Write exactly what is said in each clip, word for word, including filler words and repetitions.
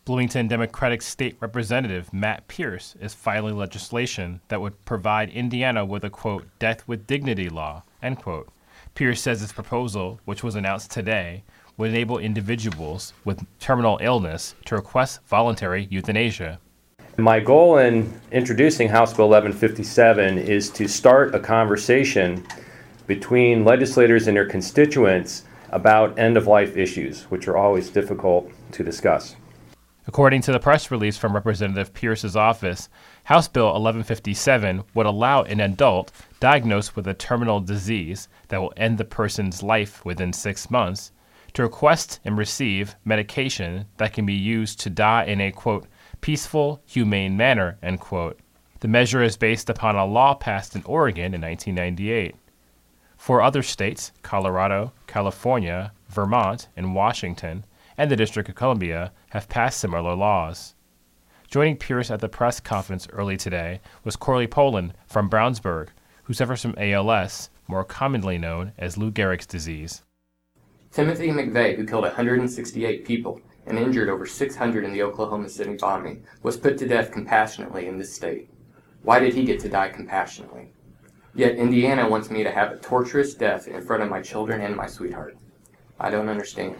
Bloomington Democratic State Representative Matt Pierce is filing legislation that would provide Indiana with a, quote, death with dignity law, end quote. Pierce says his proposal, which was announced today, would enable individuals with terminal illness to request voluntary euthanasia. My goal in introducing House Bill eleven fifty-seven is to start a conversation between legislators and their constituents about end-of-life issues, which are always difficult to discuss. According to the press release from Representative Pierce's office, House Bill eleven fifty-seven would allow an adult diagnosed with a terminal disease that will end the person's life within six months to request and receive medication that can be used to die in a, quote, peaceful, humane manner, end quote. The measure is based upon a law passed in Oregon in nineteen ninety-eight. Four other states, Colorado, California, Vermont, and Washington, and the District of Columbia, have passed similar laws. Joining Pierce at the press conference early today was Corley Poland from Brownsburg, who suffers from A L S, more commonly known as Lou Gehrig's disease. Timothy McVeigh, who killed one hundred sixty-eight people and injured over six hundred in the Oklahoma City bombing, was put to death compassionately in this state. Why did he get to die compassionately? Yet Indiana wants me to have a torturous death in front of my children and my sweetheart. I don't understand.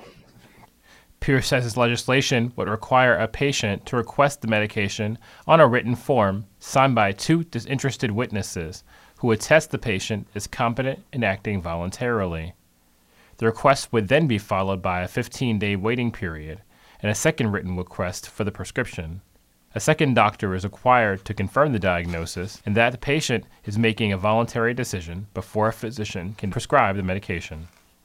Pierce says his legislation would require a patient to request the medication on a written form signed by two disinterested witnesses who would attest the patient is competent in acting voluntarily. The request would then be followed by a fifteen-day waiting period and a second written request for the prescription. A second doctor is required to confirm the diagnosis and that the patient is making a voluntary decision before a physician can prescribe the medication.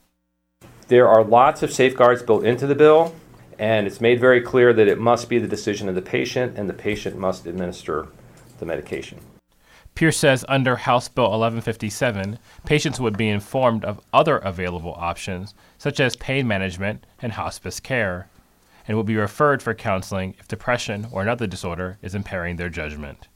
There are lots of safeguards built into the bill, and it's made very clear that it must be the decision of the patient, and the patient must administer the medication. Pierce says under House Bill eleven fifty-seven, patients would be informed of other available options, such as pain management and hospice care, and will be referred for counseling if depression or another disorder is impairing their judgment.